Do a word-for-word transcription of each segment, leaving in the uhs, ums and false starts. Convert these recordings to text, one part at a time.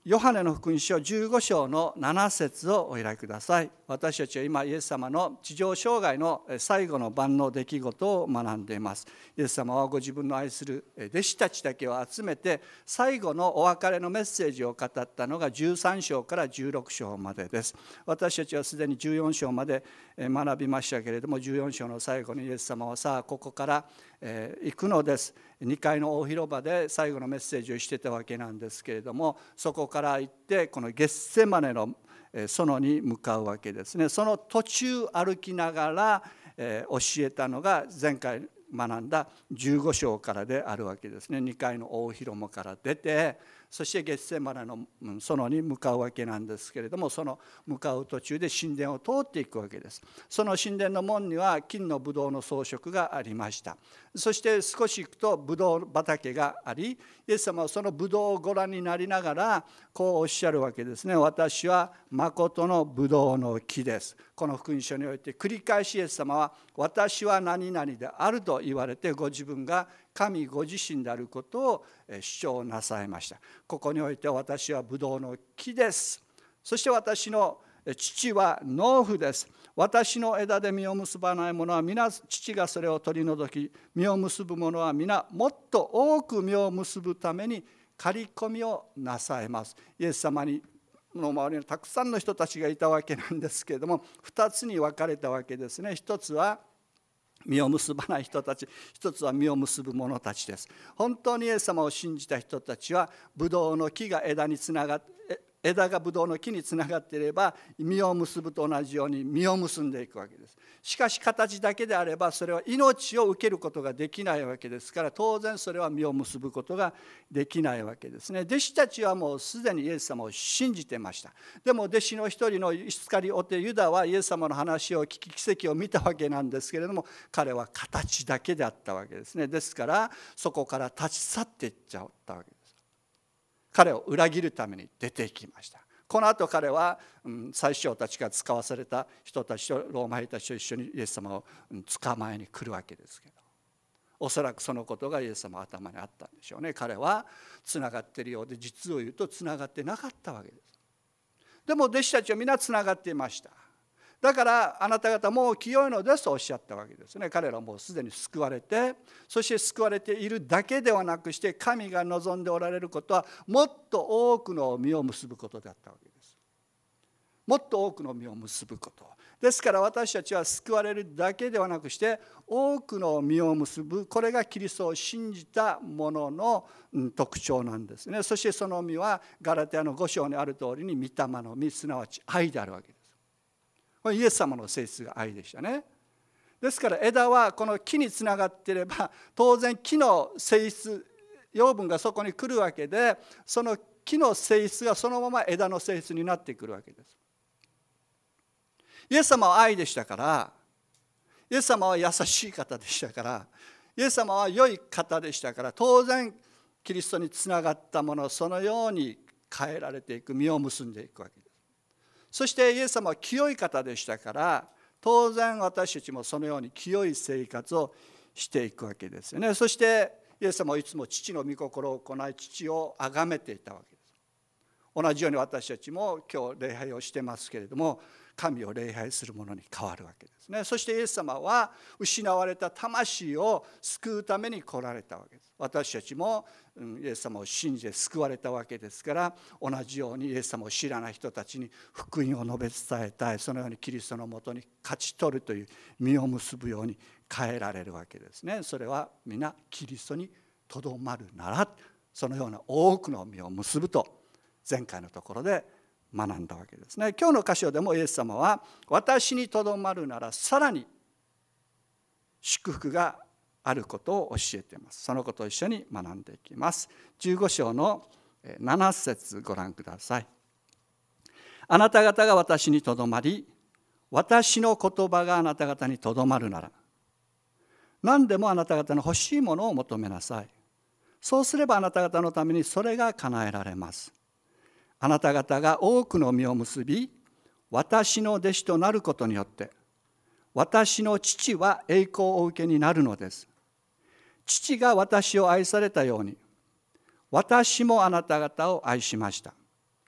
ヨハネの福音書じゅうご章のなな節をお開きください。私たちは今イエス様の地上生涯の最後の晩の出来事を学んでいます。イエス様はご自分の愛する弟子たちだけを集めて最後のお別れのメッセージを語ったのがじゅうさん章からじゅうろく章までです。私たちはすでにじゅうよん章まで学びましたけれども、じゅうよん章の最後にイエス様はさあここから行くのです。にかいの大広場で最後のメッセージをしてたわけなんですけれども、そこから行ってこのゲッセマネの園に向かうわけですね。その途中歩きながら教えたのが前回学んだじゅうご章からであるわけですね。にかいの大広間から出て、そしてゲッセマネの園に向かうわけなんですけれども、その向かう途中で神殿を通っていくわけです。その神殿の門には金のブドウの装飾がありました。そして少し行くとブドウ畑があり、イエス様はそのブドウをご覧になりながらこうおっしゃるわけですね。私は誠のブドウの木です。この福音書において繰り返しイエス様は私は何々であると言われて、ご自分が神ご自身であることを主張なさいました。ここにおいて私はブドウの木です。そして私の父は農夫です。私の枝で実を結ばない者は皆父がそれを取り除き、実を結ぶ者は皆もっと多く実を結ぶために刈り込みをなさいます。イエス様にの周りにたくさんの人たちがいたわけなんですけれども、ふたつに分かれたわけですね。一つは実を結ばない人たち、一つは実を結ぶ者たちです。本当にイエス様を信じた人たちはブドウの木が枝につながって枝がブドウの木につながっていれば実を結ぶと同じように実を結んでいくわけです。しかし形だけであればそれは命を受けることができないわけですから、当然それは実を結ぶことができないわけですね。弟子たちはもうすでにイエス様を信じてました。でも弟子の一人のイスカリオテユダはイエス様の話を聞き奇跡を見たわけなんですけれども、彼は形だけであったわけですね。ですからそこから立ち去っていっちゃったわけです。彼を裏切るために出ていきました。この後彼は宰相たちが使わされた人たちとローマ兵たちと一緒にイエス様を捕まえに来るわけですけど、おそらくそのことがイエス様の頭にあったんでしょうね。彼はつながっているようで実を言うとつながってなかったわけです。でも弟子たちは皆つながっていました。だからあなた方もう清いのですとおっしゃったわけですね。彼らはもうすでに救われて、そして救われているだけではなくして、神が望んでおられることはもっと多くの実を結ぶことだったわけです。もっと多くの実を結ぶことですから、私たちは救われるだけではなくして多くの実を結ぶ、これがキリストを信じた者の特徴なんですね。そしてその実はガラテヤのご章にある通りに御霊の実、すなわち愛であるわけです。これイエス様の性質が愛でしたね。ですから枝はこの木につながっていれば当然木の性質、養分がそこに来るわけで、その木の性質がそのまま枝の性質になってくるわけです。イエス様は愛でしたから、イエス様は優しい方でしたから、イエス様は良い方でしたから、当然キリストにつながったものをそのように変えられていく、実を結んでいくわけです。そしてイエス様は清い方でしたから、当然私たちもそのように清い生活をしていくわけですよね。そしてイエス様はいつも父の御心を行い、父を崇めていたわけです。同じように私たちも今日礼拝をしてますけれども、神を礼拝するものに変わるわけですね。そしてイエス様は失われた魂を救うために来られたわけです。私たちもイエス様を信じて救われたわけですから、同じようにイエス様を知らない人たちに福音を述べ伝えたい、そのようにキリストのもとに勝ち取るという実を結ぶように変えられるわけですね。それは皆キリストにとどまるなら、そのような多くの実を結ぶと前回のところで学んだわけですね。今日の箇所でもイエス様は私にとどまるならさらに祝福があることを教えています。そのことを一緒に学んでいきます。じゅうご章のなな節ご覧ください。あなた方が私にとどまり、私の言葉があなた方にとどまるなら、何でもあなた方の欲しいものを求めなさい。そうすればあなた方のためにそれが叶えられます。あなた方が多くの実を結び、私の弟子となることによって、私の父は栄光をお受けになるのです。父が私を愛されたように、私もあなた方を愛しました。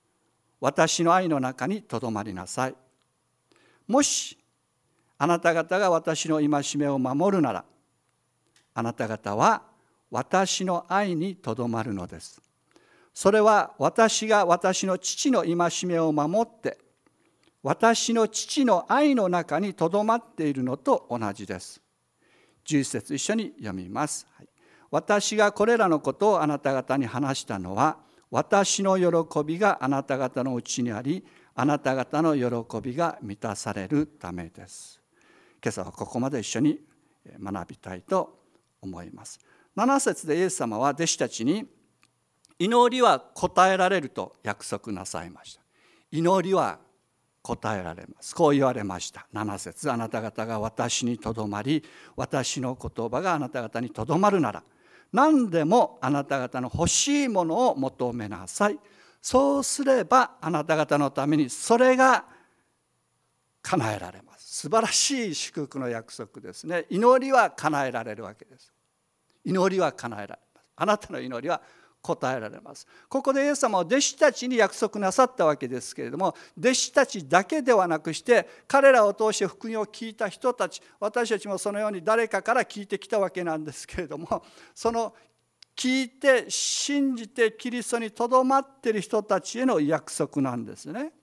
私の愛の中にとどまりなさい。もしあなた方が私の戒めを守るなら、あなた方は私の愛にとどまるのです。それは私が私の父の戒めを守って、私の父の愛の中にとどまっているのと同じです。じゅういち節一緒に読みます。はい、私がこれらのことをあなた方に話したのは、私の喜びがあなた方のうちにあり、あなた方の喜びが満たされるためです。今朝はここまで一緒に学びたいと思います。なな節でイエス様は弟子たちに、祈りは答えられると約束なさいました。祈りは答えられます。こう言われました。なな節、あなた方が私にとどまり、私の言葉があなた方にとどまるなら、何でもあなた方の欲しいものを求めなさい。そうすればあなた方のためにそれが叶えられます。素晴らしい祝福の約束ですね。祈りは叶えられるわけです。祈りは叶えられます。あなたの祈りは答えられます。ここでイエス様は弟子たちに約束なさったわけですけれども、弟子たちだけではなくして、彼らを通して福音を聞いた人たち、私たちもそのように誰かから聞いてきたわけなんですけれども、その聞いて信じてキリストにとどまっている人たちへの約束なんですね。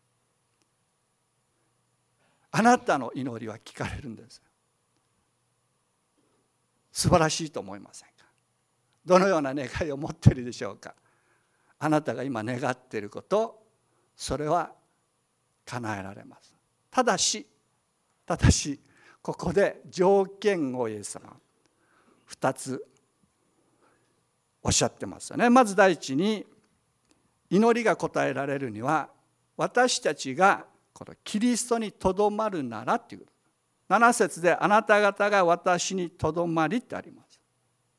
あなたの祈りは聞かれるんです。素晴らしいと思いませんか？どのような願いを持っているでしょうか？あなたが今願っていること、それは叶えられます。ただしただしここで条件をイエス様ふたつおっしゃってますよね。まず第一に、祈りが答えられるには、私たちがこのキリストにとどまるならということ。なな節で、あなた方が私にとどまりってあります。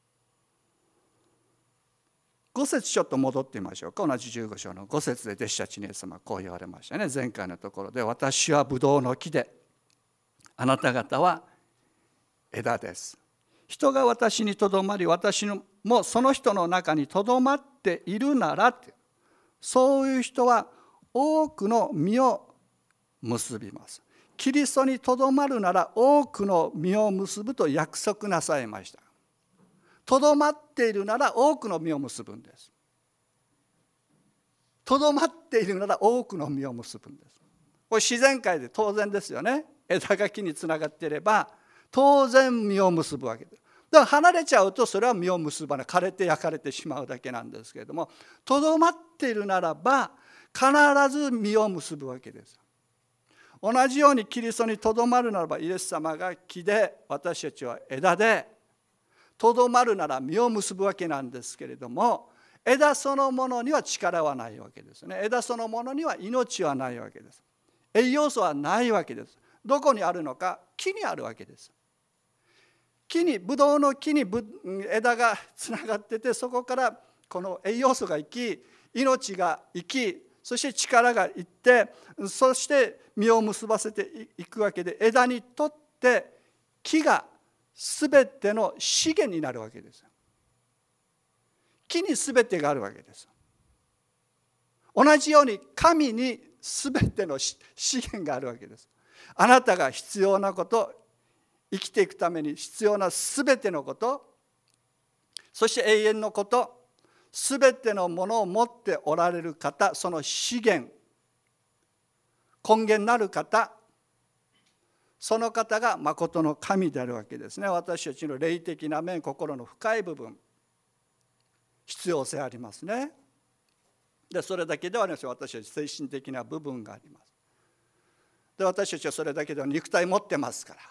ご節ちょっと戻ってみましょうか。同じじゅうご章のご節で弟子たちにイエス様はこう言われましたね。前回のところで、私はブドウの木で、あなた方は枝です。人が私にとどまり、私もその人の中にとどまっているならって、そういう人は多くの実を結びます。キリストにとどまるなら多くの実を結ぶと約束なさいました。とどまっているなら多くの実を結ぶんです。とどまっているなら多くの実を結ぶんです。これ自然界で当然ですよね。枝が木につながっていれば当然実を結ぶわけです。だから離れちゃうとそれは実を結ばない、枯れて焼かれてしまうだけなんですけれども、とどまっているならば必ず実を結ぶわけです。同じようにキリストにとどまるならば、イエス様が木で私たちは枝で、とどまるなら実を結ぶわけなんですけれども、枝そのものには力はないわけですね。枝そのものには命はないわけです。栄養素はないわけです。どこにあるのか？木にあるわけです。木に、ブドウの木に枝がつながってて、そこからこの栄養素が生き、命が生き、そして力がいって、そして実を結ばせていくわけで、枝にとって木が全ての資源になるわけです。木に全てがあるわけです。同じように神に全ての資源があるわけです。あなたが必要なこと、生きていくために必要な全てのこと、そして永遠のこと、全てのものを持っておられる方、その資源、根源なる方、その方が誠の神であるわけですね。私たちの霊的な面、心の深い部分、必要性ありますね。で、それだけではないですよ。私たち精神的な部分があります。で、私たちはそれだけでは肉体持ってますから。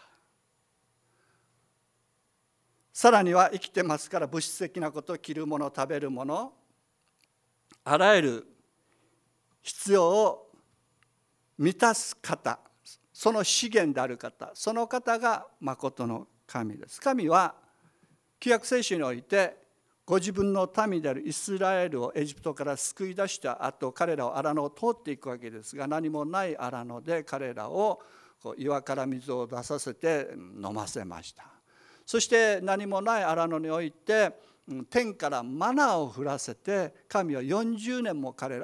さらには生きてますから、物質的なこと、着るもの、食べるもの、あらゆる必要を満たす方、その資源である方、その方が誠の神です。神は旧約聖書において、ご自分の民であるイスラエルをエジプトから救い出した後、彼らを荒野を通っていくわけですが、何もない荒野で彼らを岩から水を出させて飲ませました。そして何もない荒野において天からマナを降らせて、神はよんじゅうねんも彼らを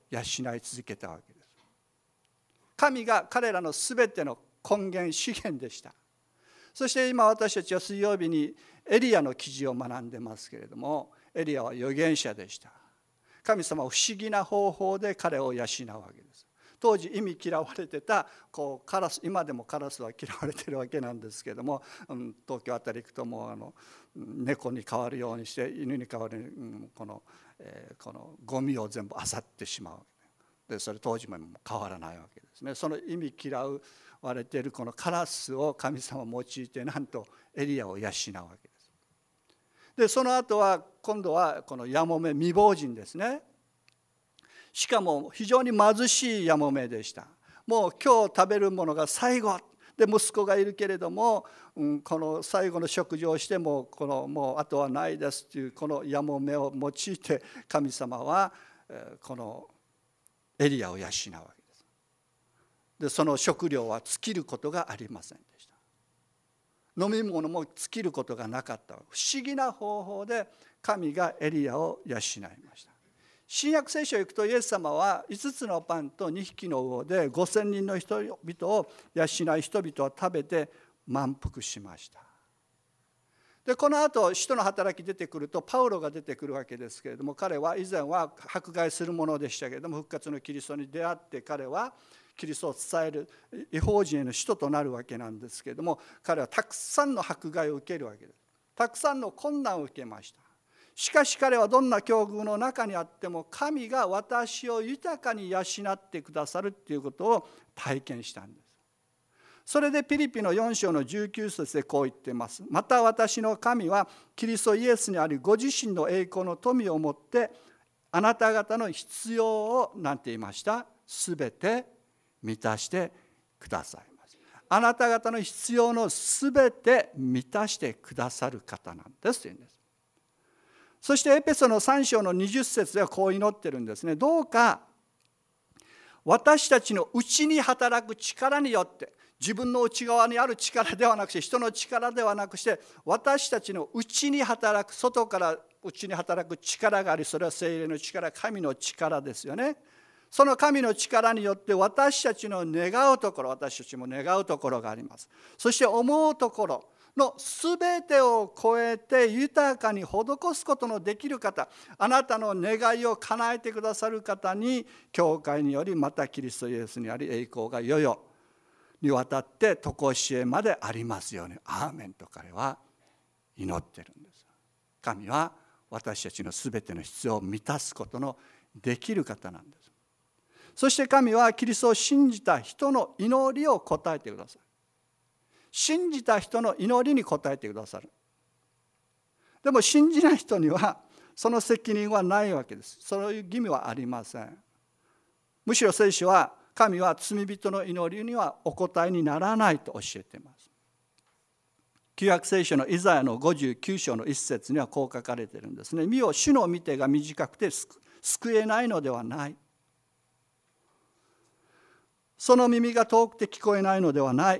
養い続けたわけです。神が彼らのすべての根源資源でした。そして今私たちは水曜日にエリアの記事を学んでますけれども、エリアは預言者でした。神様は不思議な方法で彼を養うわけです。当時意味嫌われてたこうカラス、今でもカラスは嫌われてるわけなんですけれども、うん、東京あたり行くともうあの猫に変わるようにして犬に変わる、うん、この、えー、このゴミを全部漁ってしまう。でそれ当時も変わらないわけですね。その意味嫌われているこのカラスを神様を用いてなんとエリアを養うわけです。でその後は今度はこのやもめ未亡人ですね。しかも非常に貧しいやもめでした。もう今日食べるものが最後で、息子がいるけれども、うん、この最後の食事をしてもこのもうあとはないですというこのやもめを用いて神様はこのエリアを養うわけです。でその食料は尽きることがありませんでした。飲み物も尽きることがなかった。不思議な方法で神がエリアを養いました。新約聖書へ行くとイエス様はいつつのパンとにひきの魚でごせんにんの人々を養い、人々は食べて満腹しました。でこの後使徒の働き出てくるとパウロが出てくるわけですけれども、彼は以前は迫害するものでしたけれども、復活のキリストに出会って彼はキリストを伝える異邦人への使徒となるわけなんですけれども、彼はたくさんの迫害を受けるわけです。たくさんの困難を受けました。しかし彼はどんな境遇の中にあっても神が私を豊かに養ってくださるということを体験したんです。それでピリピのよん章のじゅうきゅう節でこう言っています。また私の神はキリストイエスにありご自身の栄光の富をもってあなた方の必要を何て言いました？すべて満たしてくださいます。あなた方の必要のすべて満たしてくださる方なんですというんです。そしてエペソのさん章のにじゅっ節ではこう祈ってるんですね。どうか私たちの内に働く力によって、自分の内側にある力ではなくして、人の力ではなくして、私たちの内に働く、外から内に働く力があり、それは聖霊の力、神の力ですよね。その神の力によって私たちの願うところ、私たちも願うところがあります。そして思うところのすべてを超えて豊かに施すことのできる方、あなたの願いを叶えてくださる方に、教会によりまたキリストイエスにあり、栄光がいよいよにわたって常しえまでありますように、アーメンと彼は祈ってるんです。神は私たちのすべての必要を満たすことのできる方なんです。そして神はキリストを信じた人の祈りを答えてください。信じた人の祈りに応えてくださる。でも信じない人にはその責任はないわけです。そういう義務はありません。むしろ聖書は神は罪人の祈りにはお答えにならないと教えています。旧約聖書のイザヤのごじゅうきゅう章の一節にはこう書かれているんですね。見よ、主の御手が短くて救えないのではない。その耳が遠くて聞こえないのではない。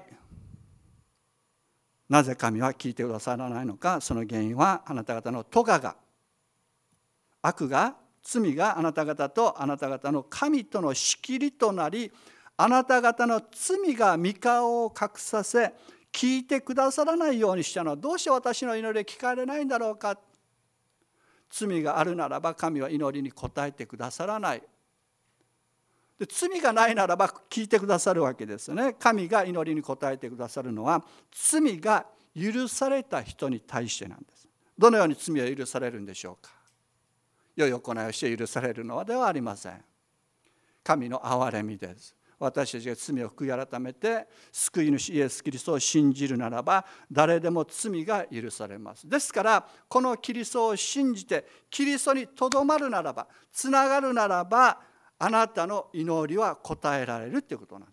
なぜ神は聞いてくださらないのか。その原因はあなた方の咎が、悪が、罪があなた方とあなた方の神との仕切りとなり、あなた方の罪が御顔を隠させ、聞いてくださらないようにしたのは、どうして私の祈り聞かれないんだろうか。罪があるならば神は祈りに応えてくださらない。で、罪がないならば聞いてくださるわけですよね。神が祈りに応えてくださるのは罪が許された人に対してなんです。どのように罪は許されるんでしょうか。良い行いをして許されるのではありません。神の憐れみです。私たちが罪を悔い改めて救い主イエス・キリストを信じるならば誰でも罪が許されます。ですからこのキリストを信じてキリストにとどまるならば、つながるならば、あなたの祈りは応えられるということなんです。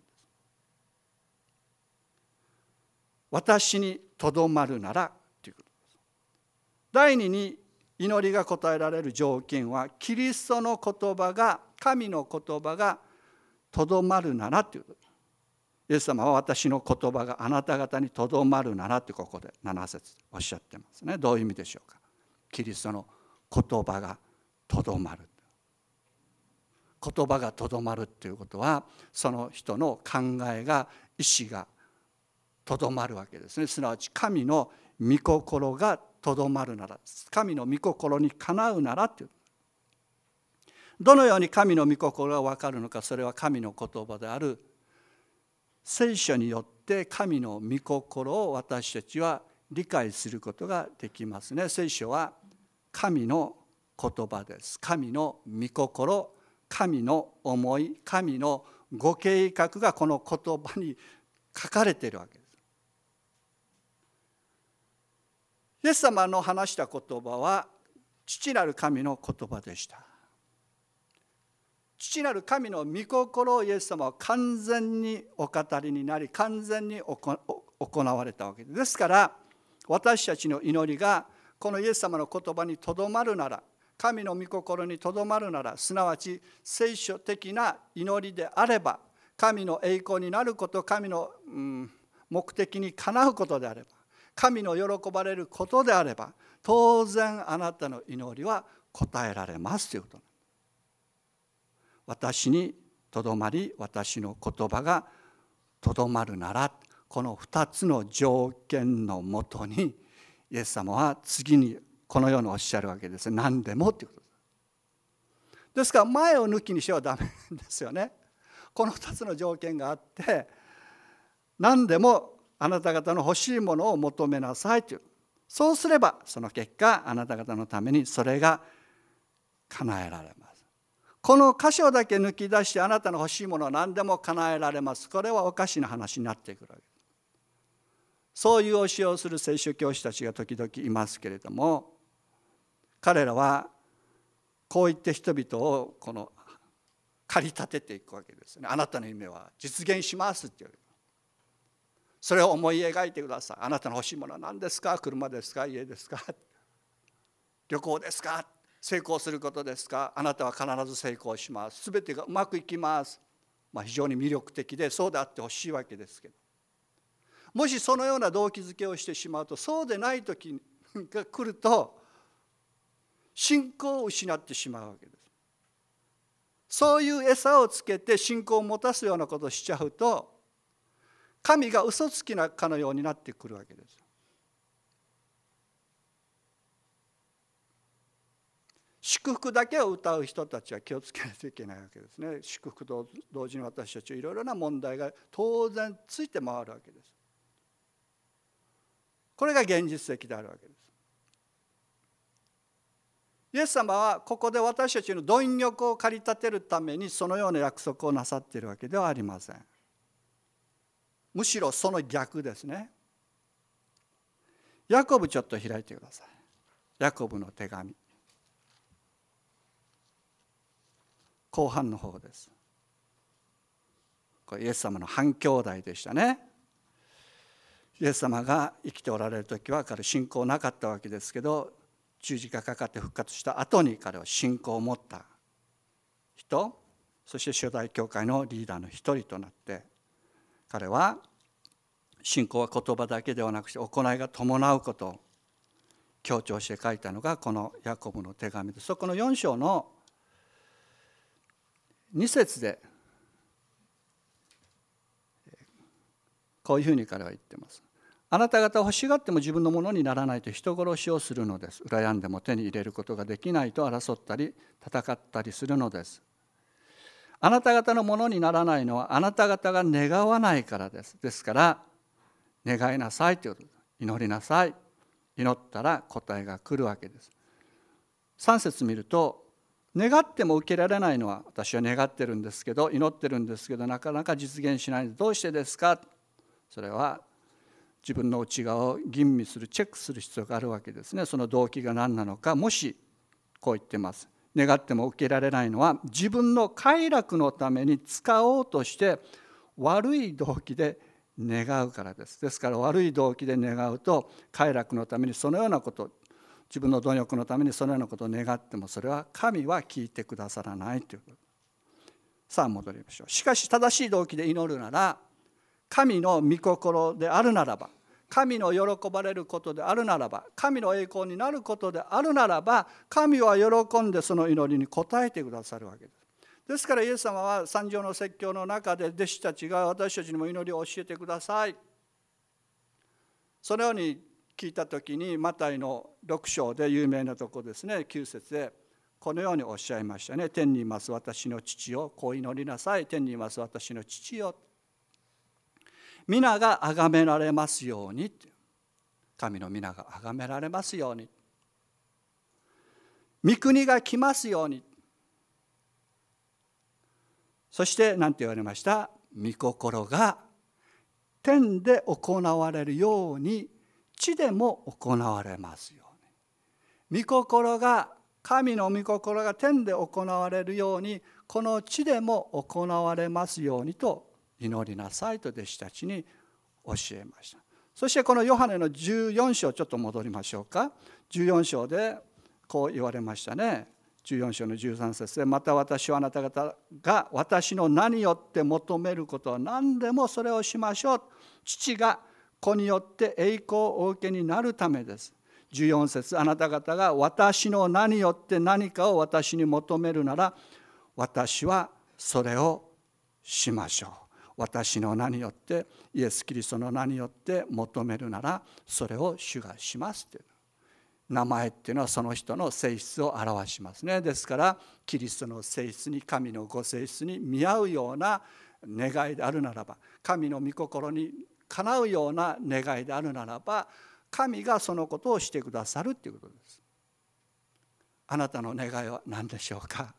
私にとどまるならということです。第二に祈りが応えられる条件は、キリストの言葉が、神の言葉がとどまるならということです。イエス様は私の言葉があなた方にとどまるならってここでなな節おっしゃってますね。どういう意味でしょうか。キリストの言葉がとどまる。 言葉がとどまるっていうことは、その人の考えが、意志がとどまるわけですね。すなわち神の御心がとどまるなら、神の御心にかなうならっていう。どのように神の御心が分かるのか、それは神の言葉である聖書によって神の御心を私たちは理解することができますね。聖書は神の言葉です。神の御心、神の思い、神のご計画がこの言葉に書かれているわけです。イエス様の話した言葉は父なる神の言葉でした。父なる神の御心をイエス様は完全にお語りになり、完全に行われたわけです。ですから私たちの祈りがこのイエス様の言葉にとどまるなら、神の御心にとどまるなら、すなわち聖書的な祈りであれば、神の栄光になること、神の、うん、目的にかなうことであれば、神の喜ばれることであれば、当然あなたの祈りは答えられますということ。私にとどまり、私の言葉がとどまるなら、このふたつの条件のもとにイエス様は次にこのようにおっしゃるわけです。何でもということです。ですから前を抜きにしてはダメですよね。このふたつの条件があって、何でもあなた方の欲しいものを求めなさいという。そうすればその結果あなた方のためにそれが叶えられます。この箇所だけ抜き出してあなたの欲しいものは何でも叶えられます。これはおかしな話になってくるわけです。そういう教えをする聖書教師たちが時々いますけれども、彼らはこう言って人々をこの駆り立てていくわけですね。あなたの夢は実現しますって言う。それを思い描いてください。あなたの欲しいものは何ですか？車ですか？家ですか？旅行ですか？成功することですか？あなたは必ず成功します。すべてがうまくいきます。まあ、非常に魅力的でそうであってほしいわけですけど、もしそのような動機づけをしてしまうと、そうでない時が来ると信仰を失ってしまうわけです。そういう餌をつけて信仰を持たすようなことをしちゃうと、神が嘘つきなかのようになってくるわけです。祝福だけを歌う人たちは気をつけないといけないわけですね。祝福と同時に私たちはいろいろな問題が当然ついて回るわけです。これが現実的であるわけです。イエス様はここで私たちの貪欲を駆り立てるためにそのような約束をなさっているわけではありません。むしろその逆ですね。ヤコブちょっと開いてください。ヤコブの手紙。後半の方です。これイエス様の半兄弟でしたね。イエス様が生きておられる時は彼信仰なかったわけですけど、十字架かかって復活した後に彼は信仰を持った人、そして初代教会のリーダーの一人となって、彼は信仰は言葉だけではなくして行いが伴うことを強調して書いたのがこのヤコブの手紙です。そこのよん章のに節でこういうふうに彼は言っています。あなた方は欲しがっても自分のものにならないと人殺しをするのです。羨んでも手に入れることができないと争ったり戦ったりするのです。あなた方のものにならないのはあなた方が願わないからです。ですから願いなさいということです。祈りなさい。祈ったら答えが来るわけです。さん節見ると、願っても受けられないのは私は願ってるんですけど、祈ってるんですけどなかなか実現しないのでどうしてですか？それは自分の内側を吟味する、チェックする必要があるわけですね。その動機が何なのか。もしこう言ってます。願っても受けられないのは自分の快楽のために使おうとして悪い動機で願うからです。ですから悪い動機で願うと、快楽のためにそのようなこと、自分の貪欲のためにそのようなことを願っても、それは神は聞いてくださらないということ。さあ戻りましょう。しかし正しい動機で祈るなら、神の御心であるならば、神の喜ばれることであるならば、神の栄光になることであるならば、神は喜んでその祈りに応えてくださるわけです。 ですからイエス様は三条の説教の中で弟子たちが私たちにも祈りを教えてください。そのように聞いたときにマタイのろく章で有名なところですね、きゅう節でこのようにおっしゃいましたね。天にいます私の父よ、こう祈りなさい。天にいます私の父よ。皆が崇められますように。神の皆が崇められますように。御国が来ますように。そして何て言われました？御心が天で行われるように地でも行われますように。御心が、神の御心が天で行われるようにこの地でも行われますようにと祈りなさいと弟子たちに教えました。そしてこのヨハネのじゅうよん章ちょっと戻りましょうか。じゅうよん章でこう言われましたね。じゅうよん章のじゅうさん節で、また私はあなた方が私の名によって求めることは何でもそれをしましょう。父が子によって栄光をお受けになるためです。じゅうよん節、あなた方が私の名によって何かを私に求めるなら私はそれをしましょう。私の名によって、イエス・キリストの名によって求めるならそれを主がしますという。名前っていうのはその人の性質を表しますね。ですからキリストの性質に、神のご性質に見合うような願いであるならば、神の御心にかなうような願いであるならば、神がそのことをしてくださるということです。あなたの願いは何でしょうか？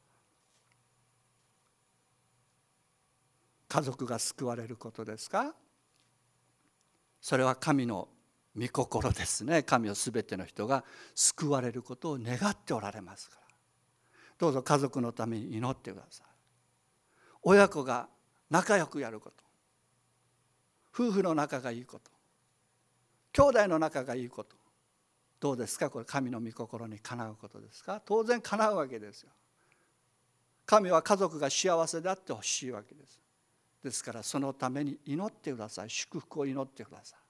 家族が救われることですか？それは神の御心ですね。神はすべての人が救われることを願っておられますから、どうぞ家族のために祈ってください。親子が仲良くやること、夫婦の仲がいいこと、兄弟の仲がいいこと、どうですか？これ神の御心にかなうことですか？当然かなうわけですよ。神は家族が幸せであってほしいわけです。ですからそのために祈ってください。祝福を祈ってください。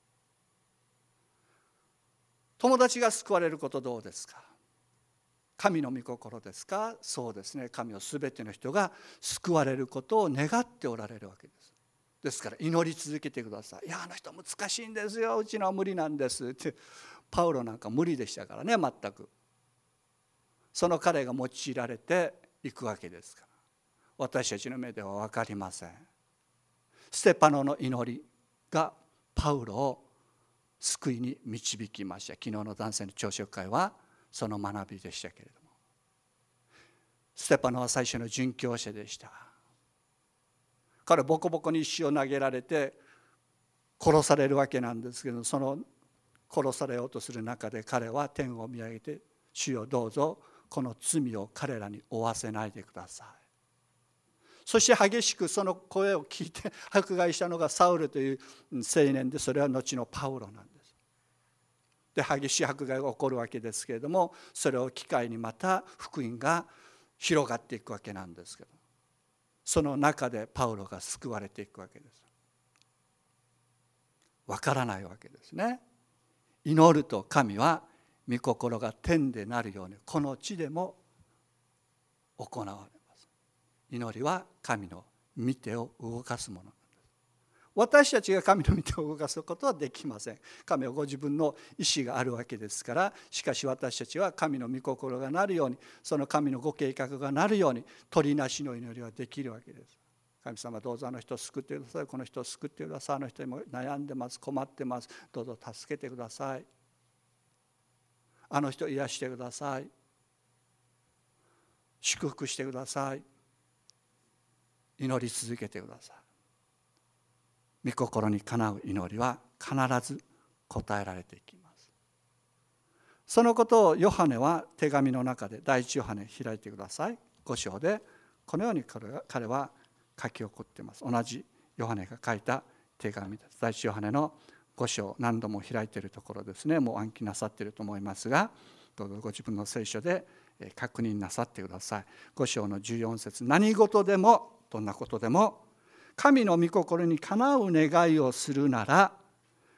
友達が救われることどうですか？神の御心ですか？そうですね。神はすべての人が救われることを願っておられるわけです。ですから祈り続けてください。いや、あの人難しいんですよ、うちのは無理なんですって。パウロなんか無理でしたからね、全く。その彼が用いられていくわけですから、私たちの目では分かりません。ステパノの祈りがパウロを救いに導きました。昨日の男性の朝食会はその学びでしたけれども、ステパノは最初の殉教者でした。彼ボコボコに石を投げられて殺されるわけなんですけど、その殺されようとする中で彼は天を見上げて、主よどうぞこの罪を彼らに負わせないでください。そして激しくその声を聞いて迫害したのがサウルという青年で、それは後のパウロなんです。で激しい迫害が起こるわけですけれども、それを機会にまた福音が広がっていくわけなんですけど、その中でパウロが救われていくわけです。わからないわけですね。祈ると神は御心が天でなるようにこの地でも行われます。祈りは神の御手を動かすものなんです。私たちが神の御手を動かすことはできません。神はご自分の意志があるわけですから、しかし私たちは神の御心がなるように、その神のご計画がなるように取りなしの祈りはできるわけです。神様どうぞあの人を救ってください、この人を救ってください、あの人も悩んでます、困ってます、どうぞ助けてください、あの人を癒してください、祝福してください、祈り続けてください。御心にかなう祈りは必ず答えられていきます。そのことをヨハネは手紙の中で、第一ヨハネ開いてください。ご章でこのように彼は書き起こっています。同じヨハネが書いた手紙です。第一ヨハネのご章、何度も開いているところですね。もう暗記なさっていると思いますが、どうぞご自分の聖書で確認なさってください。ご章のじゅうよん節、何事でも、どんなことでも神の御心にかなう願いをするなら、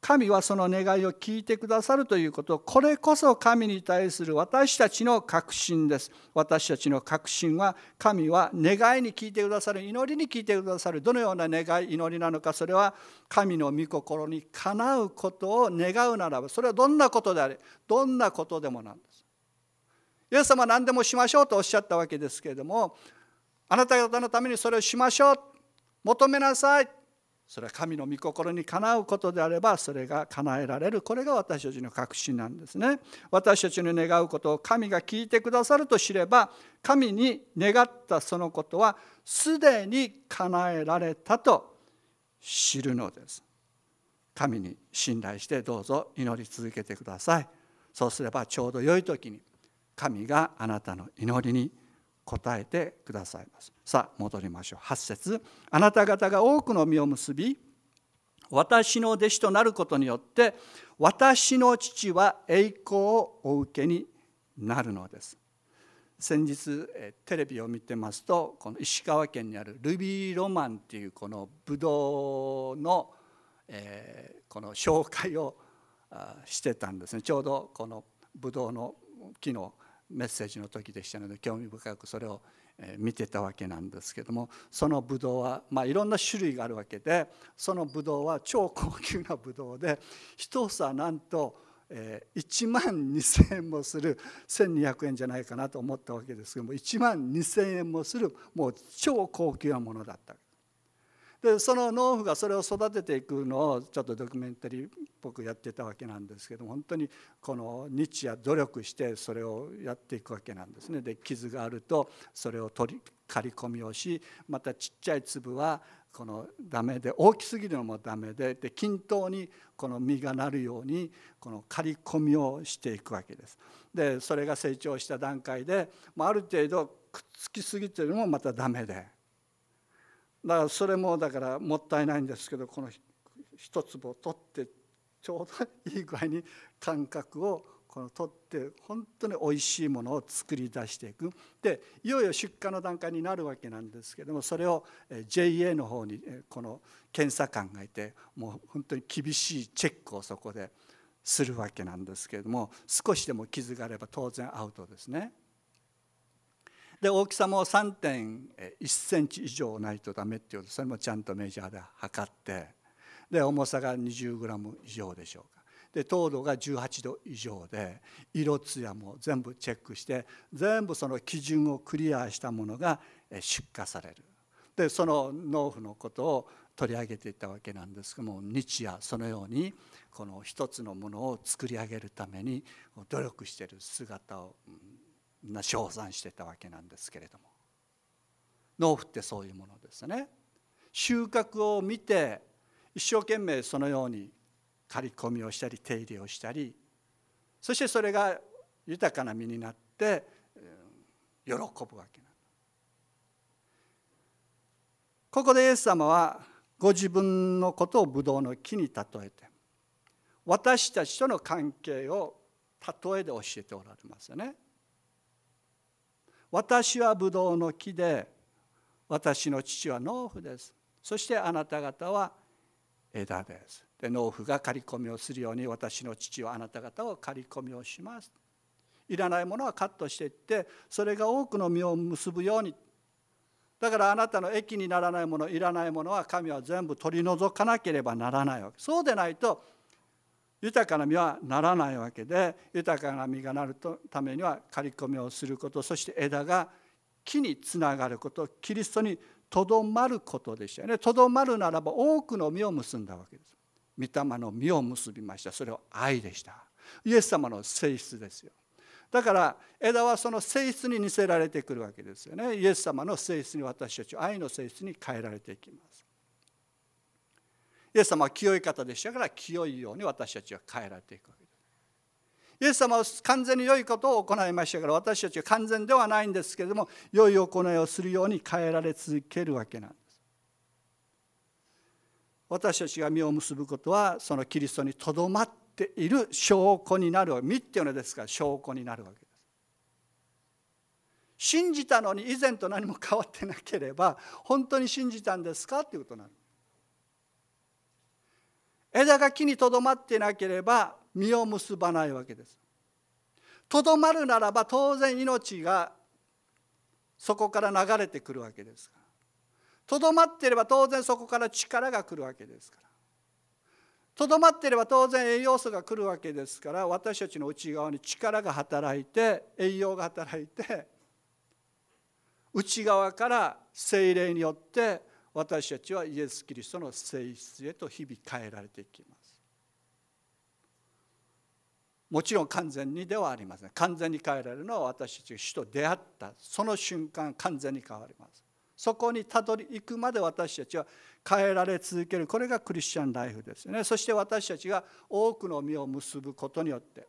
神はその願いを聞いてくださるということ、これこそ神に対する私たちの確信です。私たちの確信は、神は願いに聞いてくださる、祈りに聞いてくださる。どのような願い、祈りなのか、それは神の御心にかなうことを願うならば、それはどんなことであれ、どんなことでもなんです。イエス様は何でもしましょうとおっしゃったわけですけれども、あなた方のためにそれをしましょう、求めなさい、それは神の御心にかなうことであれば、それが叶えられる。これが私たちの確信なんですね。私たちの願うことを神が聞いてくださると知れば、神に願ったそのことはすでに叶えられたと知るのです。神に信頼してどうぞ祈り続けてください。そうすればちょうど良い時に神があなたの祈りに答えてくださいます。さあ戻りましょう。はち節、あなた方が多くの実を結び、私の弟子となることによって私の父は栄光をお受けになるのです。先日テレビを見てますと、この石川県にあるルビーロマンっていうこのブドウの、えー、この紹介をしてたんですね。ちょうどこのブドウの木のメッセージの時でしたので、興味深くそれを見てたわけなんですけども、そのブドウは、まあ、いろんな種類があるわけで、そのブドウは超高級なブドウで、一房なんといちまんにせんえんもする、せんにひゃくえんじゃないかなと思ったわけですけども、いちまんにせんえんもするもう超高級なものだった。でその農夫がそれを育てていくのをちょっとドキュメンタリーっぽくやってたわけなんですけども、本当にこの日夜努力してそれをやっていくわけなんですね。で傷があるとそれを取り刈り込みをし、またちっちゃい粒はこのダメで、大きすぎるのもダメで、で均等にこの実がなるようにこの刈り込みをしていくわけです。でそれが成長した段階で、まあ、ある程度くっつきすぎてるのもまたダメで、だからそれもだからもったいないんですけど、この一粒を取ってちょうどいい具合に感覚をこの取って本当においしいものを作り出していく。でいよいよ出荷の段階になるわけなんですけども、それを ジェイエー の方にこの検査官がいて、もう本当に厳しいチェックをそこでするわけなんですけれども、少しでも傷があれば当然アウトですね。で大きさも さんてんいちセンチ以上ないとダメっていうと、それもちゃんとメジャーで測って、で重さがにじゅうグラム以上でしょうか、で糖度がじゅうはちど以上で、色艶も全部チェックして、全部その基準をクリアしたものが出荷される。でその農夫のことを取り上げていったわけなんですけども、日夜そのようにこの一つのものを作り上げるために努力している姿をな称賛してたわけなんですけれども、農夫ってそういうものですね。収穫を見て一生懸命そのように刈り込みをしたり手入れをしたり、そしてそれが豊かな実になって喜ぶわけなんです。ここでイエス様はご自分のことをブドウの木に例えて、私たちとの関係を例えで教えておられますよね。私はブドウの木で、私の父は農夫です。そしてあなた方は枝です。で農夫が刈り込みをするように、私の父はあなた方を刈り込みをします。いらないものはカットしていって、それが多くの実を結ぶように。だからあなたの益にならないもの、いらないものは神は全部取り除かなければならないわけ。そうでないと豊かな実はならないわけで、豊かな実がなるためには刈り込みをすること、そして枝が木につながること、キリストにとどまることでしたよね。とどまるならば多くの実を結んだわけです。御霊の実を結びました。それは愛でした。イエス様の性質ですよ。だから枝はその性質に似せられてくるわけですよね。イエス様の性質に私たちは愛の性質に変えられていきます。イエス様は清い方でしたから、清いように私たちは変えられていくわけです。イエス様は完全に良いことを行いましたから、私たちは完全ではないんですけれども、良い行いをするように変えられ続けるわけなんです。私たちが実を結ぶことは、そのキリストにとどまっている証拠になるわけ。実っていうのですから証拠になるわけです。信じたのに以前と何も変わってなければ、本当に信じたんですかっていうことになる。 枝が木にとどまっていなければ実を結ばないわけです。とどまるならば当然命がそこから流れてくるわけですから。とどまっていれば当然そこから力が来るわけですから。とどまっていれば当然栄養素が来るわけですから、私たちの内側に力が働いて、栄養が働いて、内側から聖霊によって私たちはイエス・キリストの性質へと日々変えられていきます。もちろん完全にではありません。完全に変えられるのは私たちが主と出会ったその瞬間、完全に変わります。そこにたどり着くまで私たちは変えられ続ける。これがクリスチャンライフですね。そして私たちが多くの実を結ぶことによって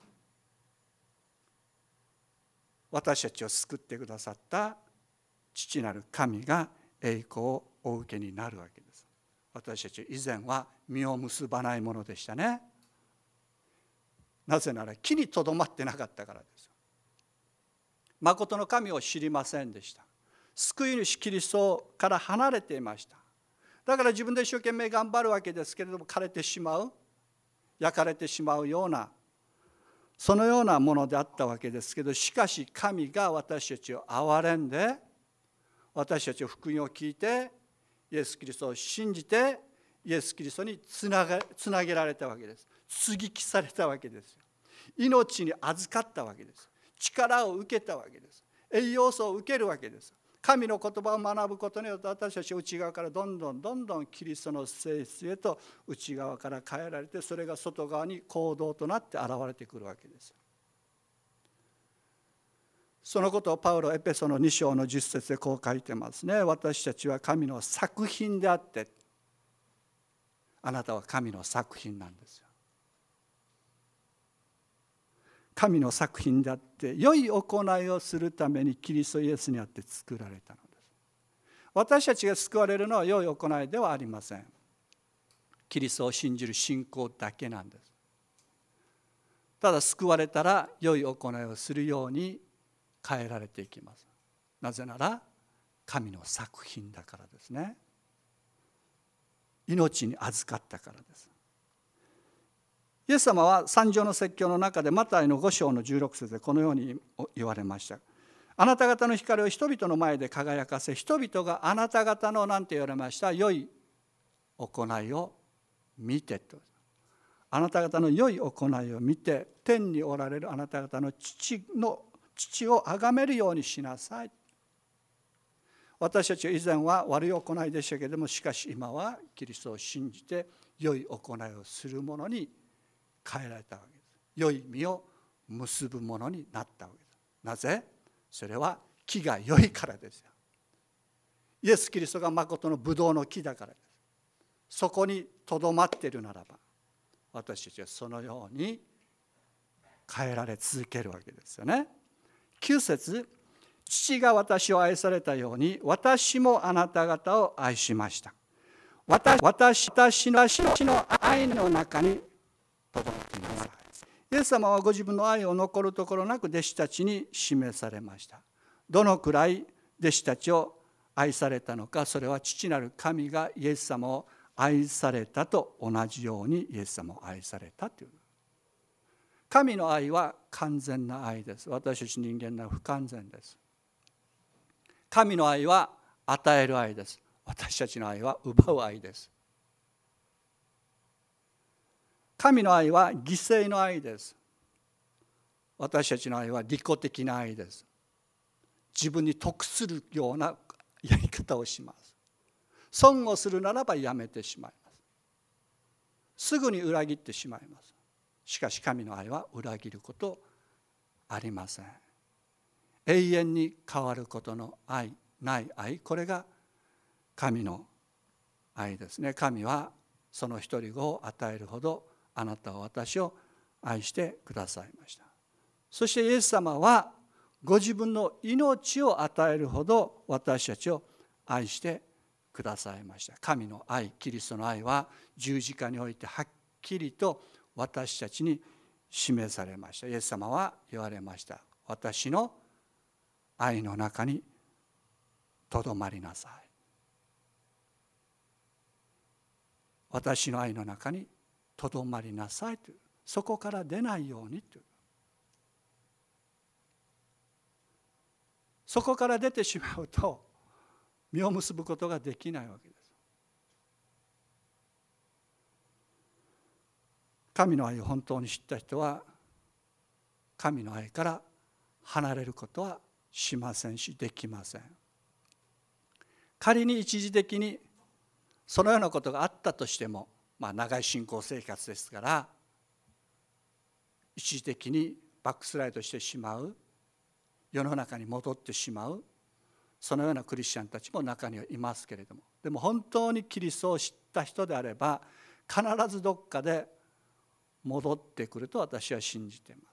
私たちを救ってくださった父なる神が栄光をお受けになるわけです。私たち以前は実を結ばないものでしたね。なぜなら木にとどまってなかったからです。誠の神を知りませんでした。救い主キリストから離れていました。だから自分で一生懸命頑張るわけですけれども、枯れてしまう、焼かれてしまうような、そのようなものであったわけですけど、しかし神が私たちを憐れんで、私たちを福音を聞いて、イエス・キリストを信じて、イエス・キリストにつなげ、つなげられたわけです。接ぎ木されたわけですよ。命に預かったわけです。力を受けたわけです。栄養素を受けるわけです。神の言葉を学ぶことによって私たちは内側からどんどんどんどんキリストの性質へと内側から変えられて、それが外側に行動となって現れてくるわけです。そのことをパウロエペソのに章のじゅっ節でこう書いてますね。私たちは神の作品であって、あなたは神の作品なんですよ。神の作品であって、良い行いをするためにキリストイエスにあって作られたのです。私たちが救われるのは良い行いではありません。キリストを信じる信仰だけなんです。ただ救われたら良い行いをするように変えられていきます。なぜなら神の作品だからですね。命に預かったからです。イエス様は三条の説教の中でマタイのご章のじゅうろく節でこのように言われました。あなた方の光を人々の前で輝かせ、人々があなた方の何て言われました、良い行いを見てと。あなた方の良い行いを見て、天におられるあなた方の父の父を崇めるようにしなさい。私たちは以前は悪い行いでしたけれども、しかし今はキリストを信じて良い行いをする者に変えられたわけです。良い実を結ぶものになったわけです。なぜ？それは木が良いからですよ。イエス・キリストが誠のブドウの木だからです。そこにとどまっているならば、私たちはそのように変えられ続けるわけですよね。きゅう節、父が私を愛されたように、私もあなた方を愛しました。私、私、私の愛の中にとどまっていなさい。イエス様はご自分の愛を残るところなく弟子たちに示されました。どのくらい弟子たちを愛されたのか、それは父なる神がイエス様を愛されたと同じようにイエス様を愛されたという。神の愛は完全な愛です。私たち人間は不完全です。神の愛は与える愛です。私たちの愛は奪う愛です。神の愛は犠牲の愛です。私たちの愛は利己的な愛です。自分に得するようなやり方をします。損をするならばやめてしまいます。すぐに裏切ってしまいます。しかし神の愛は裏切ることありません。永遠に変わることの愛、ない愛、これが神の愛ですね。神はその一人子を与えるほどあなたは私を愛してくださいました。そしてイエス様はご自分の命を与えるほど私たちを愛してくださいました。神の愛、キリストの愛は十字架においてはっきりと私たちに示されました。イエス様は言われました。私の愛の中にとどまりなさい。私の愛の中にとどまりなさいという、そこから出ないようにという、そこから出てしまうと実を結ぶことができないわけです。神の愛を本当に知った人は神の愛から離れることはしませんし、できません。仮に一時的にそのようなことがあったとしても、まあ、長い信仰生活ですから一時的にバックスライドしてしまう、世の中に戻ってしまう、そのようなクリスチャンたちも中にはいますけれども、でも本当にキリストを知った人であれば必ずどっかで戻ってくると私は信じています。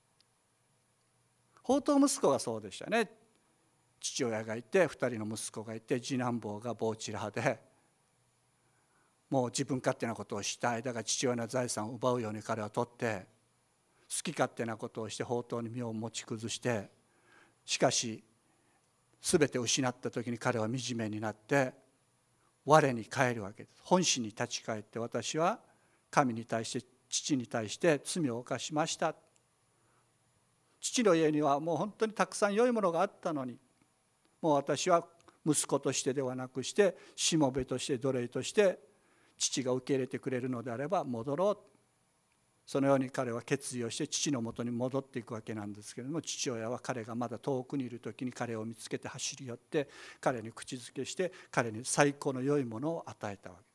放蕩息子がそうでしたね。父親がいてふたりの息子がいて、次男坊が棒チラでもう自分勝手なことをしたい。だから父親の財産を奪うように彼は取って好き勝手なことをして放蕩に身を持ち崩して、しかし全てを失った時に彼は惨めになって我に返るわけです。本心に立ち返って、私は神に対して父に対して罪を犯しました。父の家にはもう本当にたくさん良いものがあったのに、もう私は息子としてではなくしてしもべとして奴隷として父が受け入れてくれるのであれば戻ろう。そのように彼は決意をして父のもとに戻っていくわけなんですけれども、父親は彼がまだ遠くにいる時に彼を見つけて走り寄って彼に口づけして彼に最高の良いものを与えたわけです。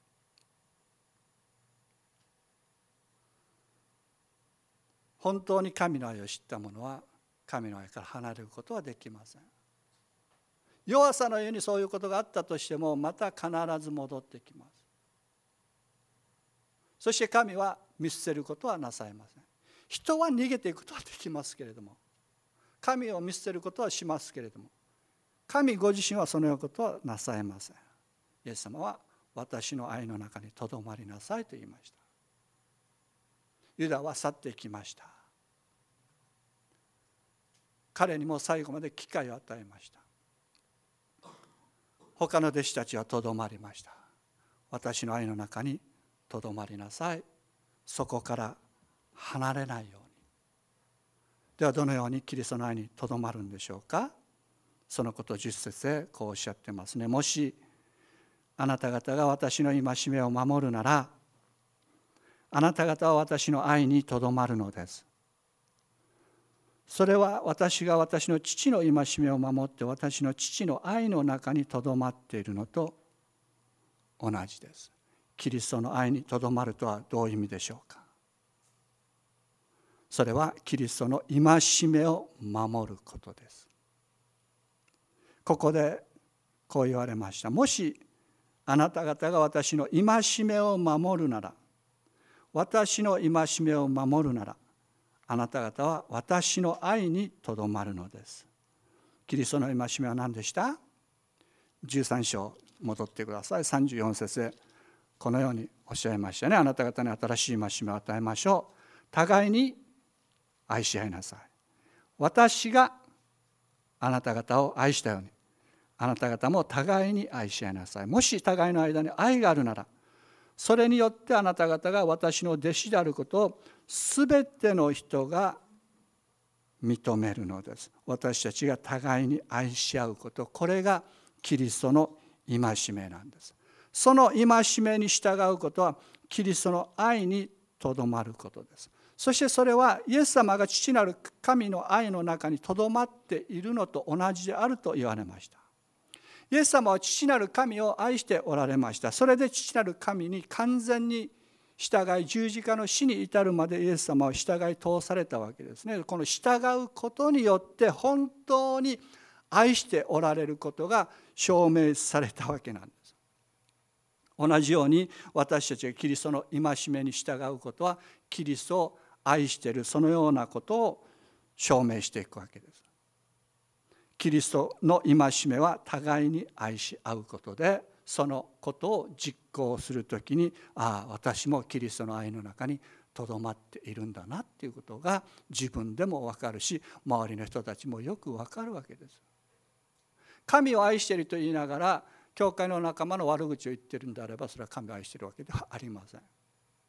本当に神の愛を知った者は神の愛から離れることはできません。弱さのようにそういうことがあったとしてもまた必ず戻ってきます。そして神は見捨てることはなさいません。人は逃げていくことはできますけれども、神を見捨てることはしますけれども、神ご自身はそのようなことはなさいません。イエス様は私の愛の中にとどまりなさいと言いました。ユダは去っていきました。彼にも最後まで機会を与えました。他の弟子たちはとどまりました。私の愛の中にとどまりなさい。そこから離れないように。ではどのようにキリストの愛にとどまるんでしょうか。そのことをじゅっ節でこうおっしゃってますね。もしあなた方が私の戒めを守るなら、あなた方は私の愛にとどまるのです。それは私が私の父の戒めを守って私の父の愛の中にとどまっているのと同じです。キリストの愛にとどまるとはどういう意味でしょうか。それはキリストの戒めを守ることです。ここでこう言われました。もしあなた方が私の戒めを守るなら、私の戒めを守るなら、あなた方は私の愛にとどまるのです。キリストの戒めは何でした？じゅうさん章戻ってください。さんじゅうよん節でこのようにおっしゃいましたね。あなた方に新しい戒めを与えましょう。互いに愛し合いなさい。私があなた方を愛したように、あなた方も互いに愛し合いなさい。もし互いの間に愛があるなら、それによってあなた方が私の弟子であることをすべての人が認めるのです。私たちが互いに愛し合うこと、これがキリストの戒めなんです。その戒めに従うことはキリストの愛にとどまることです。そしてそれはイエス様が父なる神の愛の中にとどまっているのと同じであると言われました。イエス様は父なる神を愛しておられました。それで父なる神に完全に従い、十字架の死に至るまでイエス様は従い通されたわけですね。この従うことによって本当に愛しておられることが証明されたわけなんです。同じように私たちがキリストの戒めに従うことはキリストを愛している、そのようなことを証明していくわけです。キリストの戒めは互いに愛し合うことで、そのことを実行するときに、ああ私もキリストの愛の中にとどまっているんだなっていうことが自分でも分かるし、周りの人たちもよく分かるわけです。神を愛していると言いながら教会の仲間の悪口を言っているんであれば、それは神を愛しているわけではありません。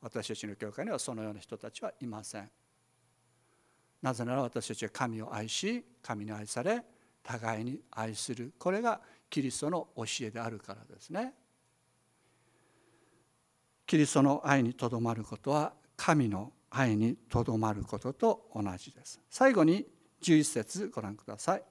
私たちの教会にはそのような人たちはいません。なぜなら私たちは神を愛し、神に愛され、互いに愛する。これがキリストの教えであるからですね。キリストの愛にとどまることは神の愛にとどまることと同じです。最後にじゅういっ節ご覧ください。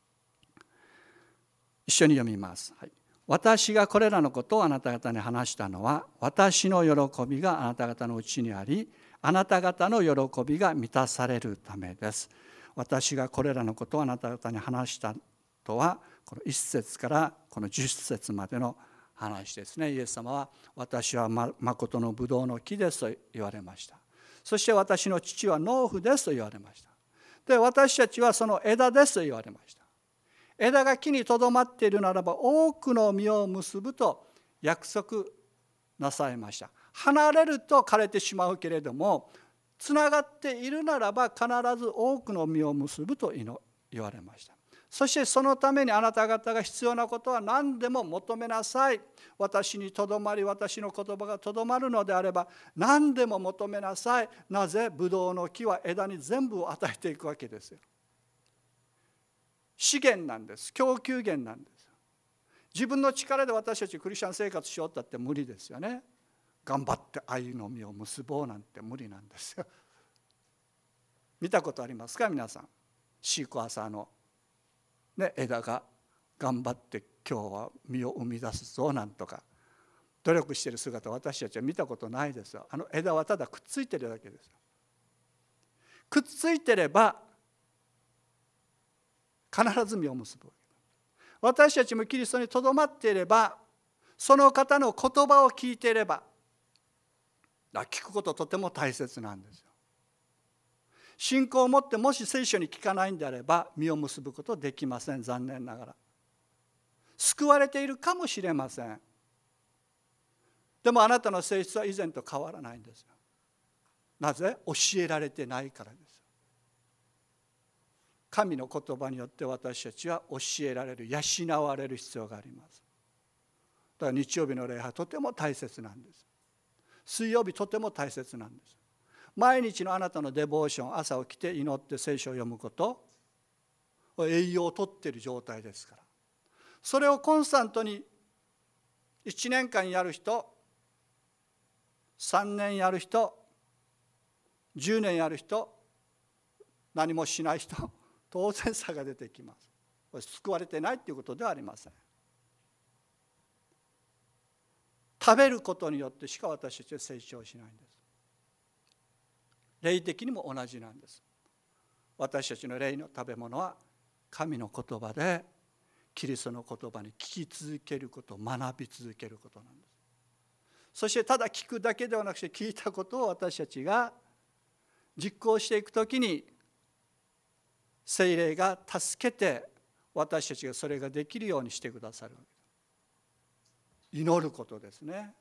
一緒に読みます。はい、私がこれらのことをあなた方に話したのは、私の喜びがあなた方のうちにあり、あなた方の喜びが満たされるためです。私がこれらのことをあなた方に話したとは、このいっ節からこのじゅっ節までの話ですね。イエス様は、私はまことのブドウの木ですと言われました。そして私の父は農夫ですと言われました。で、私たちはその枝ですと言われました。枝が木にとどまっているならば多くの実を結ぶと約束なさいました。離れると枯れてしまうけれども、つながっているならば必ず多くの実を結ぶと言われました。そしてそのためにあなた方が必要なことは何でも求めなさい。私にとどまり、私の言葉がとどまるのであれば何でも求めなさい。なぜ？ブドウの木は枝に全部を与えていくわけですよ。資源なんです。供給源なんです。自分の力で私たちクリスチャン生活しようったって無理ですよね。頑張って愛の実を結ぼうなんて無理なんですよ。見たことありますか皆さん。シークワーサーの、ね、枝が頑張って今日は実を生み出すぞなんとか努力している姿を私たちは見たことないですよ。あの枝はただくっついてるだけですよ。くっついてれば必ず実を結ぶ。私たちもキリストにとどまっていれば、その方の言葉を聞いていれば、聞くこととても大切なんですよ。信仰を持ってもし聖書に聞かないんであれば実を結ぶことできません。残念ながら救われているかもしれません。でもあなたの性質は以前と変わらないんですよ。なぜ？教えられてないからです。神の言葉によって私たちは教えられる、養われる必要があります。だから日曜日の礼拝とても大切なんです。水曜日とても大切なんです。毎日のあなたのデボーション、朝起きて祈って聖書を読むこと、栄養をとっている状態ですから、それをコンスタントにいちねんかんやる人、さんねんやる人、じゅうねんやる人、何もしない人、当然差が出てきます。これ救われてないということではありません。食べることによってしか私たちは成長しないんです。霊的にも同じなんです。私たちの霊の食べ物は神の言葉で、キリストの言葉に聞き続けること、学び続けることなんです。そしてただ聞くだけではなくて、聞いたことを私たちが実行していくときに、聖霊が助けて私たちがそれができるようにしてくださるわけです。祈ることですね。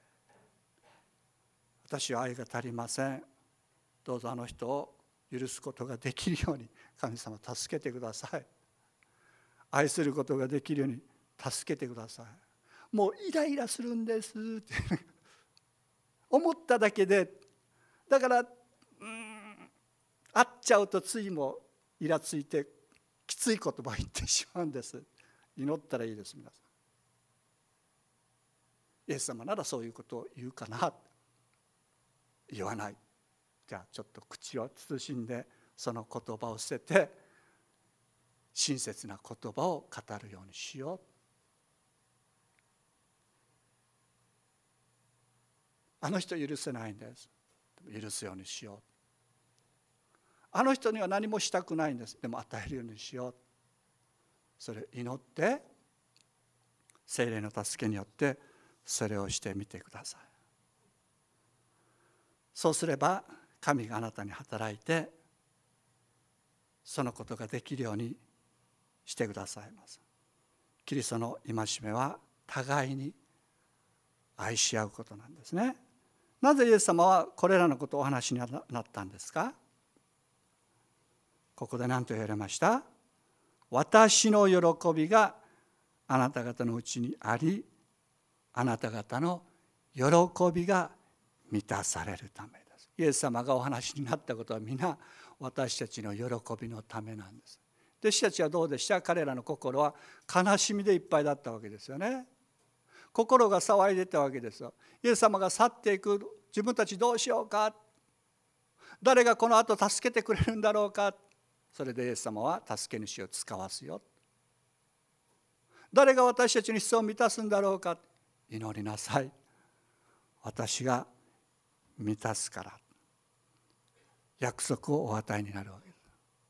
私は愛が足りません。どうぞあの人を許すことができるように神様助けてください。愛することができるように助けてください。もうイライラするんですって思っただけで、だからうーん会っちゃうとついもイラついてきつい言葉を言ってしまうんです。祈ったらいいです。皆さん、イエス様ならそういうことを言うかな。言わない。じゃあちょっと口を慎んでその言葉を捨てて親切な言葉を語るようにしよう。あの人許せないんです。許すようにしよう。あの人には何もしたくないんです。でも与えるようにしよう。それを祈って聖霊の助けによってそれをしてみてください。そうすれば神があなたに働いてそのことができるようにしてくださいます。キリストの戒めは互いに愛し合うことなんですね。なぜイエス様はこれらのことをお話になったんですか？ここで何と言われました？私の喜びがあなた方のうちにあり、あなた方の喜びが満たされるためです。イエス様がお話になったことは皆私たちの喜びのためなんです。弟子たちはどうでした？彼らの心は悲しみでいっぱいだったわけですよね。心が騒いでたわけですよ。イエス様が去っていく、自分たちどうしようか、誰がこの後助けてくれるんだろうか。それでイエス様は助け主を使わすよ。誰が私たちの必要を満たすんだろうか。祈りなさい。私が満たすから。約束をお与えになるわけです。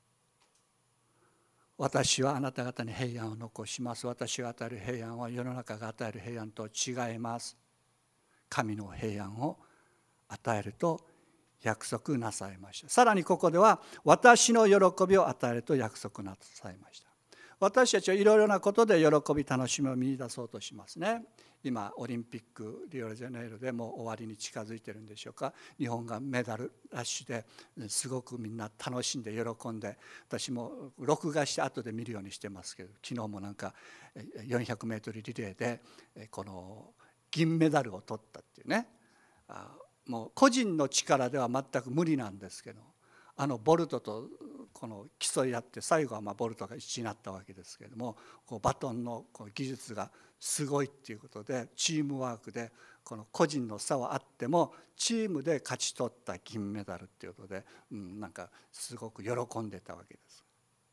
私はあなた方に平安を残します。私が与える平安は世の中が与える平安と違います。神の平安を与えると約束なさいました。さらにここでは私の喜びを与えると約束なさいました。私たちはいろいろなことで喜び楽しみを見出そうとしますね。今オリンピックリオデジャネイロでもう終わりに近づいているんでしょうか。日本がメダルラッシュですごくみんな楽しんで喜んで、私も録画して後で見るようにしてますけど、昨日もなんかよんひゃくメートルリレーでこの銀メダルを取ったっていうね。もう個人の力では全く無理なんですけど、あのボルトとこの競い合って最後はまあボルトがいちになったわけですけれども、こうバトンのこう技術がすごいっていうことでチームワークでこの個人の差はあってもチームで勝ち取った銀メダルっていうことで、うん、なんかすごく喜んでたわけです。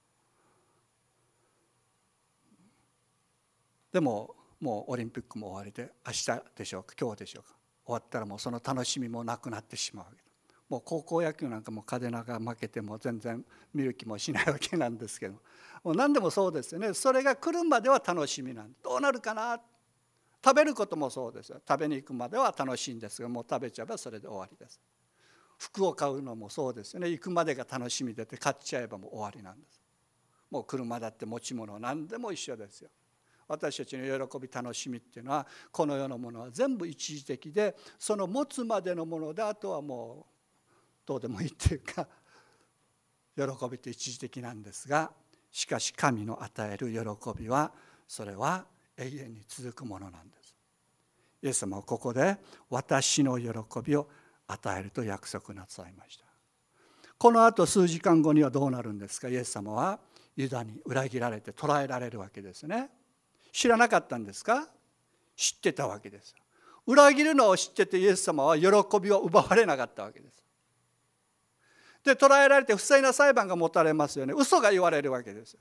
でももうオリンピックも終わりで明日でしょうか今日でしょうか終わったらもうその楽しみもなくなってしまうわけです。もう高校野球なんかも嘉手納が負けても全然見る気もしないわけなんですけど、もう何でもそうですよね。それが来るまでは楽しみなんです。どうなるかな。食べることもそうですよ。食べに行くまでは楽しいんですが、もう食べちゃえばそれで終わりです。服を買うのもそうですよね。行くまでが楽しみでて買っちゃえばもう終わりなんです。もう車だって持ち物何でも一緒ですよ。私たちの喜び楽しみっていうのはこの世のものは全部一時的で、その持つまでのものであとはもうどうでもいいっていうか、喜びって一時的なんですが、しかし神の与える喜びはそれは永遠に続くものなんです。イエス様はここで私の喜びを与えると約束なさいました。このあと数時間後にはどうなるんですか。イエス様はユダに裏切られて捕らえられるわけですね。知らなかったんですか。知ってたわけです。裏切るのを知っててイエス様は喜びを奪われなかったわけです。で捕らえられて不正な裁判が持たれますよね。嘘が言われるわけです。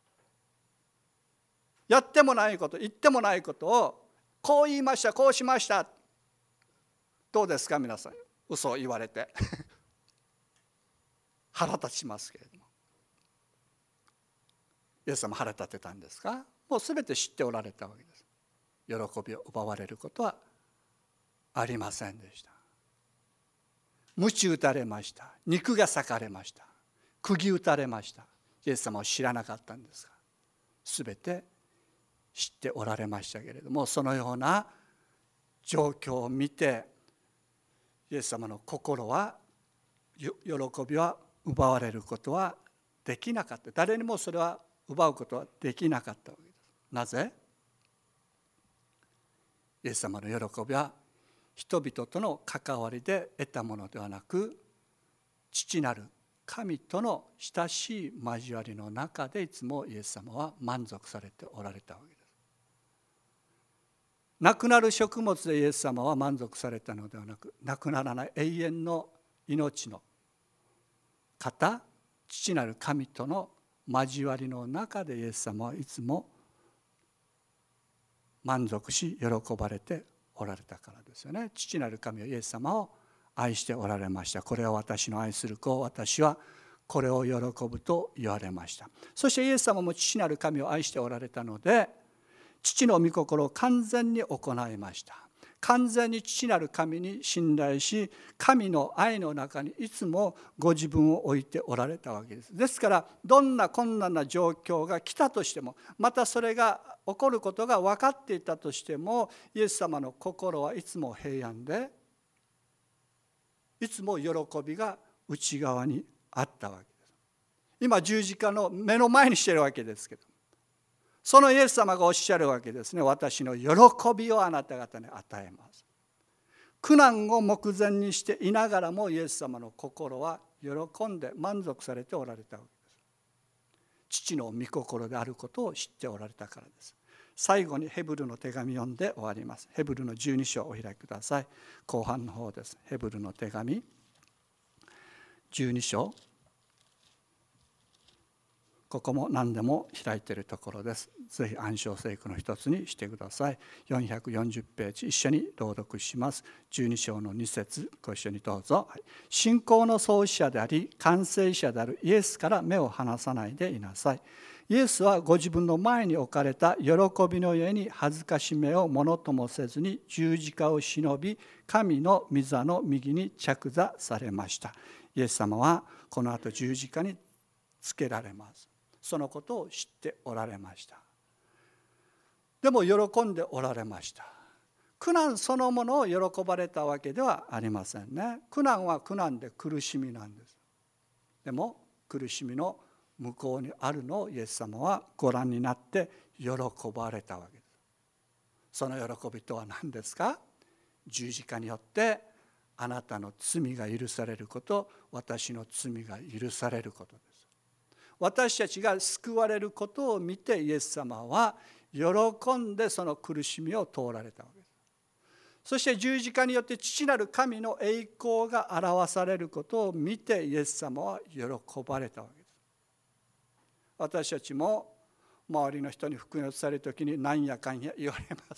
やってもないこと言ってもないことをこう言いましたこうしました。どうですか皆さん。嘘を言われて腹立ちますけれども、イエス様腹立てたんですか。もうすべて知っておられたわけです。喜びを奪われることはありませんでした。鞭打たれました。肉が裂かれました。釘打たれました。イエス様を知らなかったんですが、すべて知っておられましたけれども、そのような状況を見てイエス様の心は喜びは奪われることはできなかった。誰にもそれは奪うことはできなかったわけです。なぜ？イエス様の喜びは人々との関わりで得たものではなく、父なる神との親しい交わりの中でいつもイエス様は満足されておられたわけです。なくなる食物でイエス様は満足されたのではなく、なくならない永遠の命の方、父なる神との交わりの中でイエス様はいつも満足し喜ばれておられたからですよね。父なる神はイエス様を愛しておられました。これは私の愛する子、私はこれを喜ぶと言われました。そしてイエス様も父なる神を愛しておられたので、父の御心を完全に行いました。完全に父なる神に信頼し、神の愛の中にいつもご自分を置いておられたわけです。ですからどんな困難な状況が来たとしても、またそれが起こることが分かっていたとしても、イエス様の心はいつも平安で、いつも喜びが内側にあったわけです。今十字架の目の前にしているわけですけど、そのイエス様がおっしゃるわけですね。私の喜びをあなた方に与えます。 苦難を目前にしていながらもイエス様の心は喜んで満足されておられたわけです。父の御心であることを知っておられたからです。最後にヘブルの手紙を読んで終わります。ヘブルのじゅうに章をお開きください。後半の方です。ヘブルの手紙じゅうに章、ここも何でも開いているところです。ぜひ暗唱聖句の一つにしてください。よんひゃくよんじゅうページ、一緒に朗読します。じゅうに章のに節、ご一緒にどうぞ。信仰の創始者であり完成者であるイエスから目を離さないでいなさい。イエスはご自分の前に置かれた喜びのゆえに恥ずかしめをものともせずに十字架を忍び、神の御座の右に着座されました。イエス様はこの後十字架につけられます。そのことを知っておられました。でも喜んでおられました。苦難そのものを喜ばれたわけではありませんね。苦難は苦難で苦しみなんです。でも苦しみの向こうにあるのをイエス様はご覧になって喜ばれたわけです。その喜びとは何ですか？十字架によってあなたの罪が許されること、私の罪が許されることです。私たちが救われることを見てイエス様は喜んでその苦しみを通られたわけです。そして十字架によって父なる神の栄光が表されることを見てイエス様は喜ばれたわけです。私たちも周りの人に福音を伝えるときに何やかんや言われます。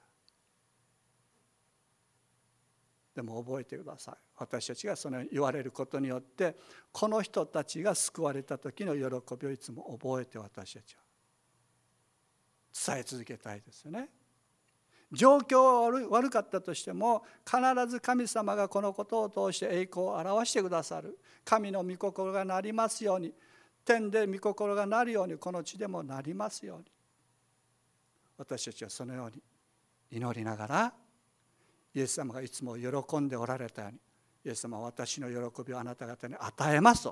でも覚えてください。私たちがその言われることによってこの人たちが救われた時の喜びをいつも覚えて私たちは伝え続けたいですよね。状況は悪かったとしても必ず神様がこのことを通して栄光を表してくださる。神の御心がなりますように、天で御心がなるようにこの地でもなりますように、私たちはそのように祈りながらイエス様がいつも喜んでおられたように、イエス様は私の喜びをあなた方に与えますと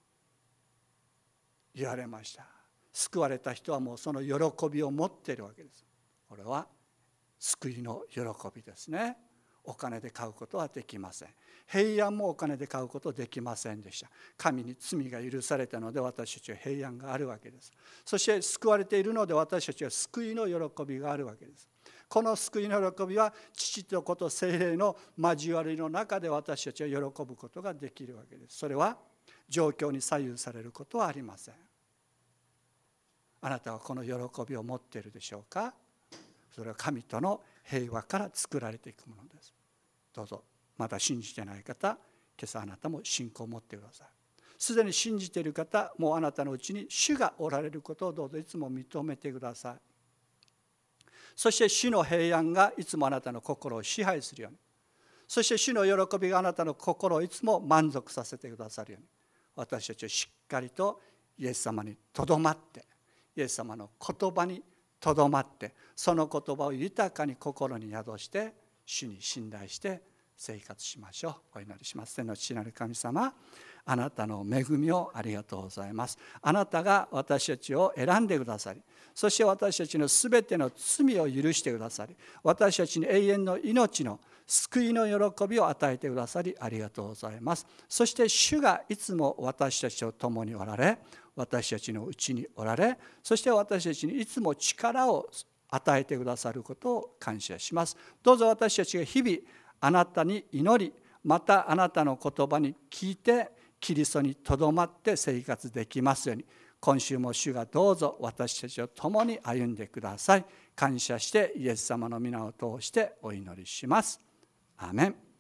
言われました。救われた人はもうその喜びを持っているわけです。これは救いの喜びですね。お金で買うことはできません。平安もお金で買うことはできませんでした。神に罪が許されたので私たちは平安があるわけです。そして救われているので私たちは救いの喜びがあるわけです。この救いの喜びは父と子と聖霊の交わりの中で私たちは喜ぶことができるわけです。それは状況に左右されることはありません。あなたはこの喜びを持っているでしょうか？それは神との平和から作られていくものです。どうぞまだ信じてない方、今朝あなたも信仰を持ってください。すでに信じている方、もうあなたのうちに主がおられることをどうぞいつも認めてください。そして主の平安がいつもあなたの心を支配するように、そして主の喜びがあなたの心をいつも満足させてくださるように、私たちはしっかりとイエス様にとどまって、イエス様の言葉にとどまって、その言葉を豊かに心に宿して主に信頼して生活しましょう。お祈りします。天の父なる神様、あなたの恵みをありがとうございます。あなたが私たちを選んでくださり、そして私たちのすべての罪を許してくださり、私たちに永遠の命の救いの喜びを与えてくださりありがとうございます。そして主がいつも私たちと共におられ、私たちのうちにおられ、そして私たちにいつも力を与えてくださることを感謝します。どうぞ私たちが日々あなたに祈り、またあなたの言葉に聞いてキリストにとどまって生活できますように、今週も主がどうぞ私たちと共に歩んでください。感謝してイエス様の皆を通してお祈りします。アーメン。